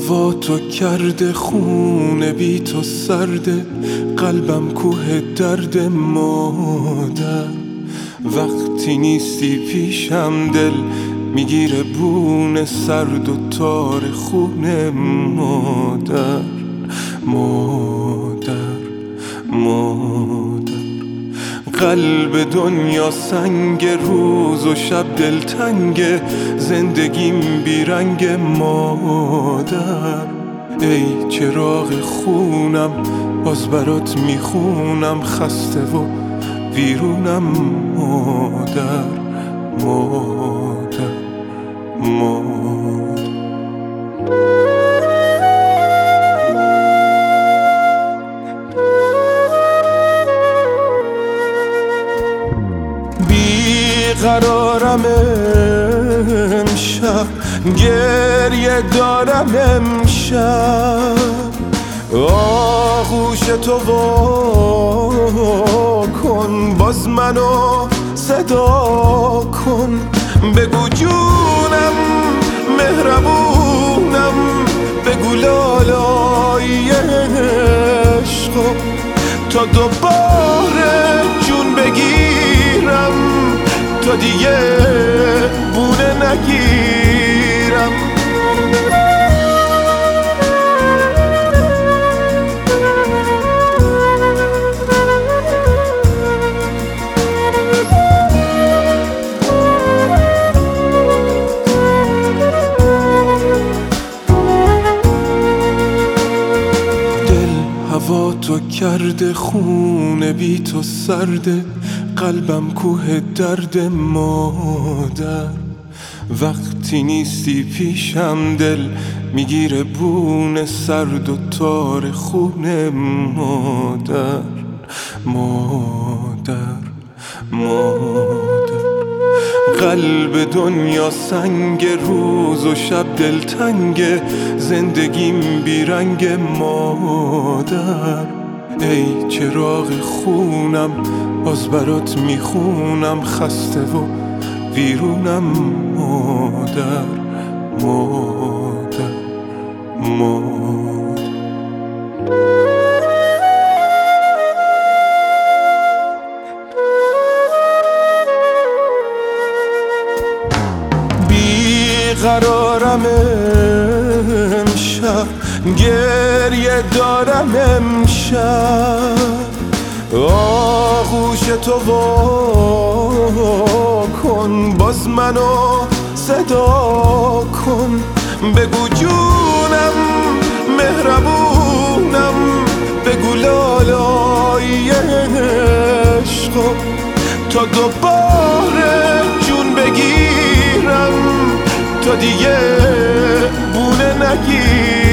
هوا تو کرده خونه بی تو سرده، قلبم کوه درد مادر. وقتی نیستی پیشم دل میگیره بونه سرد و تار خونه. مادر مادر مادر، قلب دنیا سنگ، روز و شب دلتنگ، زندگیم بیرنگ. مادر ای چراغ خونم، باز برات میخونم، خسته و ویرونم. مادر مادر مادر. بیقرارم امشب، گریه دارم امشب، آغوش تو وا کن، باز منو صدا کن. بگو جونم مهربونم، بگو لالای عشقو، تا دوباره جون بگیرم، تا دیگه بونه نگیرم. هوا تو کرده خونه بی تو سرده، قلبم کوه درد مادر. وقتی نیستی پیشم دل میگیره بونه سرد و تار خونه. مادر مادر مادر، قلب دنیا سنگ، روز و شب دلتنگ، زندگیم بیرنگ. مادر ای چراغ خونم، باز برات میخونم، خسته و ویرونم. مادر مادر مادر. بیقرارم امشب، گریه دارم امشب، آغوش تو وا کن، باز منو صدا کن. بگو جونم مهربونم، بگو لالای عشقو، تا دوباره جون بگیرم، تا دیگه بونه نگیرم.